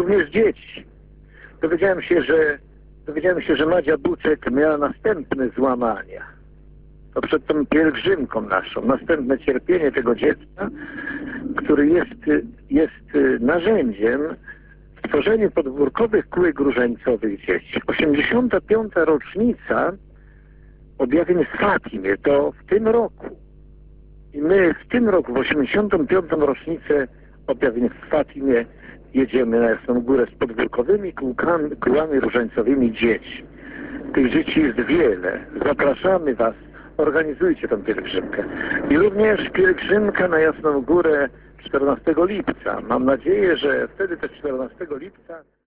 również dzieci. Dowiedziałem się, że Madzia Buczek miała następne złamania. To przed tą pielgrzymką naszą, następne cierpienie tego dziecka, który jest narzędziem w tworzeniu podwórkowych kółek różańcowych dzieci. 85. rocznica objawień z Fatimie to w tym roku. I my w tym roku, w 85. rocznicę objawień w Fatimie, jedziemy na Jasną Górę z podwórkowymi kółkami różańcowymi dzieci. Tych dzieci jest wiele. Zapraszamy Was. Organizujcie tę pielgrzymkę. I również pielgrzymka na Jasną Górę 14 lipca. Mam nadzieję, że wtedy też 14 lipca